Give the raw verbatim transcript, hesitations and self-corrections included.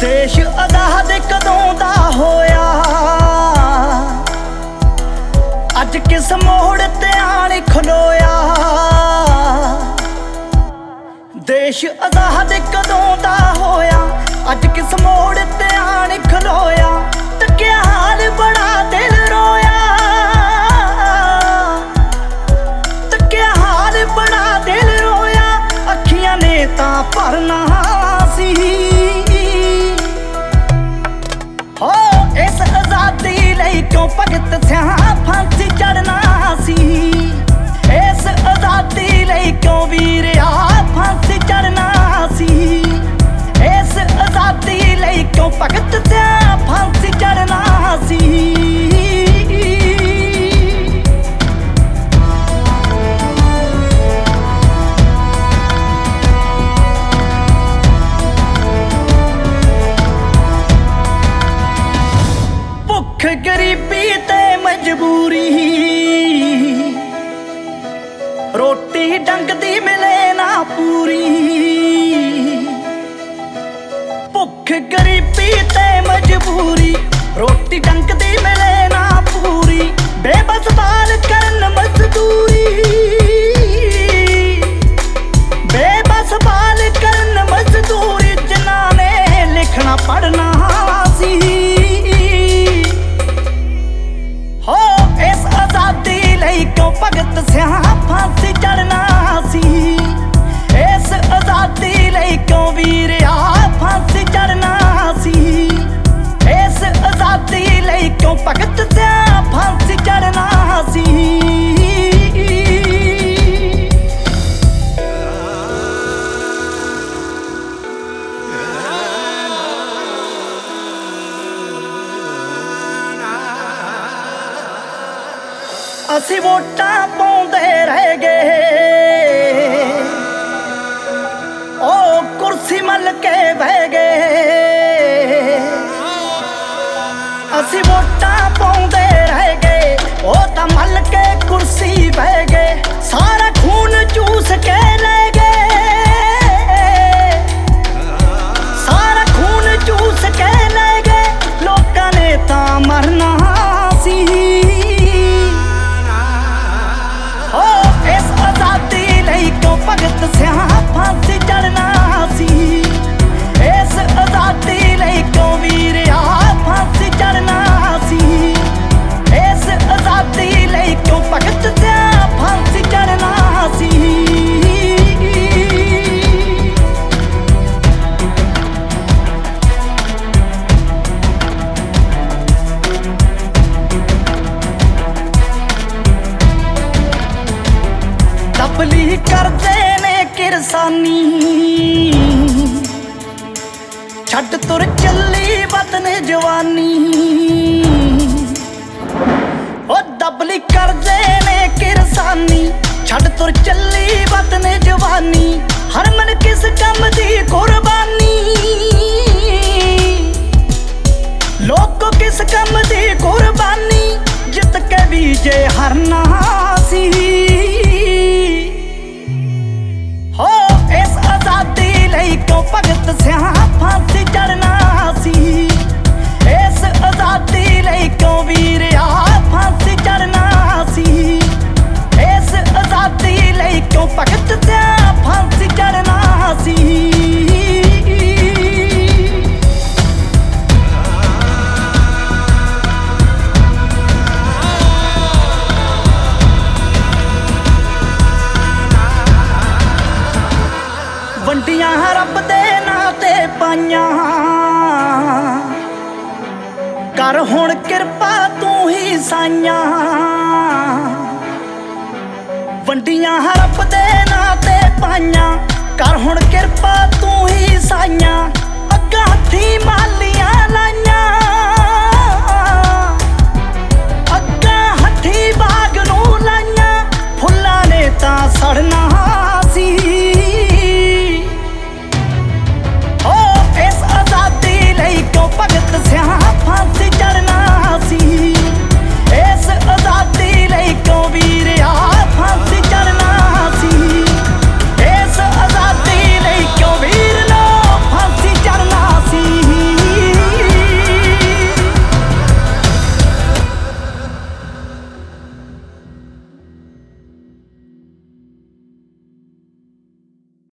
ਦੇਸ਼ ਆਜ਼ਾਦ ਕਦੋਂ ਦਾ ਹੋਇਆ, ਅੱਜ ਕਿਸ ਮੋੜ ਤੇ ਆਣ ਖਲੋਇਆ। ਦੇਸ਼ ਆਜ਼ਾਦ ਕਦੋਂ ਦਾ ਹੋਇਆ, ਅੱਜ ਕਿਸ ਮੋੜ ਤੇ ਆਣ ਖਲੋਇਆ। ਤੱਕਿਆ ਹਾਲ ਬੜਾ ਦਿਲ ਰੋਇਆ, ਤੱਕਿਆ ਹਾਲ ਬੜਾ ਦਿਲ ਰੋਇਆ। ਅੱਖੀਆਂ ਨੇ ਤਾਂ ਭਰਨਾ ਸੀ, ਹੋ ਇਸ ਆਜ਼ਾਦੀ ਲਈ ਕਿਉਂ ਭਗਤ ਸਿਆਂ ਫਾਂਸੀ ਚੜ੍ਹਨਾ ਸੀ। ਇਸ ਆਜ਼ਾਦੀ ਲਈ ਕਿਉਂ ਵੀਰਿਆ ਫਾਂਸੀ ਚੜ੍ਹਨਾ ਸੀ। ਇਸ ਆਜ਼ਾਦੀ ਲਈ ਕਿਉਂ ਭਗਤ ਸਿਆਂ ਫਾਂਸੀ ਚੜ੍ਹਨਾ ਸੀ। ਭੁੱਖ ਗਰੀਬੀ ਤੇ ਮਜਬੂਰੀ, ਰੋਟੀ ਡੰਗ ਦੀ ਮਿਲੇ ਨਾ ਪੂਰੀ। ਭੁੱਖ ਗਰੀਬੀ ਤੇ ਮਜਬੂਰੀ, ਰੋਟੀ ਡੰਗ ਦੀ ਮਿਲੇ ਨਾ ਪੂਰੀ। ਬੇਬਸ ਬਾਲ ਕਰਨ ਮਜ਼ਦੂਰੀ, ਬੇਬਸ ਬਾਲ ਕਰਨ ਮਜ਼ਦੂਰੀ। ਜਿਨ੍ਹਾਂ ਨੇ ਲਿਖਣਾ ਪੜ੍ਹਨਾ ਸੀ, ਹੋ ਇਸ ਆਜ਼ਾਦੀ ਲਈ ਕਿਉਂ ਭਗਤ ਸਿਆਂ ਫਾਂਸੀ ਚੜ੍ਹਨਾ ਸੀ। ਇਸ ਆਜ਼ਾਦੀ ਲਈ ਕਿਉਂ ਵੀਰਿਆ ਫਾਂਸੀ ਚੜ੍ਹਨਾ ਸੀ। ਇਸ ਆਜ਼ਾਦੀ ਲਈ ਕਿਉਂ ਭਗਤ ਸਿਆਂ ਫਾਂਸੀ ਚੜ੍ਹਨਾ ਸੀ। ਅਸੀਂ ਵੋਟਾਂ ਪਾਉਂਦੇ ਰਹਿ ਗਏ, ਉਹ ਕੁਰਸੀ ਮੱਲ ਕੇ ਬਹਿ ਗਏ। ਅਸੀਂ ਵੋਟਾਂ ਪਾਉਂਦੇ ਰਹਿ ਗਏ, ਉਹ ਤਾਂ ਮੱਲ ਕੇ ਕੁਰਸੀ ਬਹਿ ਗਏ। ਸਾਰਾ ਖੂਨ ਚੂਸ ਕੇ ਲੈ ਗਏ, ਸਾਰਾ ਖੂਨ ਚੂਸ ਕੇ ਲੈ ਗਏ। ਲੋਕਾਂ ਨੇ ਤਾਂ ਮਰਨਾ ਸੀ, ਭਗਤ ਸਿਆਂ ਫਾਂਸੀ ਚੜ੍ਹਨਾ ਸੀ। ਇਸ ਆਜ਼ਾਦੀ ਲਈ ਕਿਉਂ ਵੀਰਿਆ ਫਾਂਸੀ ਚੜ੍ਹਨਾ ਸੀ। ਇਸ ਆਜ਼ਾਦੀ ਲਈ ਕਿਉਂ ਭਗਤ ਸਿਆਂ ਫਾਂਸੀ ਚੜ੍ਹਨਾ ਸੀ। ਤਬਲੀਗ ਕਰਦੇ ਨੇ ਕਿਰਸਾਨੀ, ਛੱਡ ਤੁਰ ਚੱਲੀ ਵਤਨ ਜਵਾਨੀ। ਉਹ ਤਬਲੀਗ ਕਰਦੇ ਨੇ ਕਿਰਸਾਨੀ, ਛੱਡ ਤੁਰ ਚੱਲੀ ਵਤਨ ਜਵਾਨੀ। ਹਰਮਨ ਕਿਸ ਕੰਮ ਦੀ ਕੁਰਬਾਨੀ, ਲੋਕੋ ਕਿਸ ਕੰਮ ਦੀ ਕੁਰਬਾਨੀ। ਜਿੱਤ ਕੇ ਵੀ ਜੇ ਹਰਨਾ ਸੀ, ਹੋ ਇਸ ਆਜ਼ਾਦੀ ਲਈ ਕਿਉਂ ਭਗਤ ਸਿਆਂ ਫਾਂਸੀ ਚੜ੍ਹਨਾ ਸੀ। ਇਸ ਆਜ਼ਾਦੀ ਲਈ ਕਿਉਂ ਵੀਰਿਆ ਫਾਂਸੀ ਚੜ੍ਹਨਾ ਸੀ। ਇਸ ਆਜ਼ਾਦੀ ਲਈ ਕਿਉਂ ਭਗਤ ਸਿਆਂ ਫਾਂਸੀ ਚੜ੍ਹਨਾ ਸੀ। ਵੰਡੀਆਂ ਰੱਬ ਦੇ ਨਾਂ ਤੇ ਪਾਈਆਂ, ਕਰ ਹੁਣ ਕਿਰਪਾ ਤੂੰ ਹੀ ਸਾਈਆਂ। ਵੰਡੀਆਂ ਰੱਬ ਦੇ ਨਾਂ ਤੇ ਪਾਈਆਂ, ਕਰ ਹੁਣ ਕਿਰਪਾ ਤੂੰ ਹੀ ਸਾਈਆਂ। ਅੱਗਾ ਹੱਥੀਂ ਮਾਲੀਆਂ ਲਾਈਆਂ,